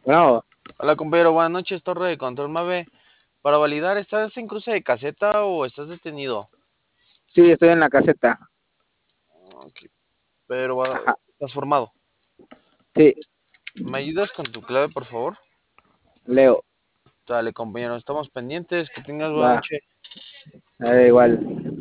Bueno, Hola compañero, buenas noches, Torre de Control Mave. Para validar, ¿estás en cruce de caseta o estás detenido? sí, estoy en la caseta. Ok, pero Ajá, estás formado. sí, ¿Me ayudas con tu clave, por favor? Leo, Dale, compañero, estamos pendientes. Que tengas buena va, noche. igual.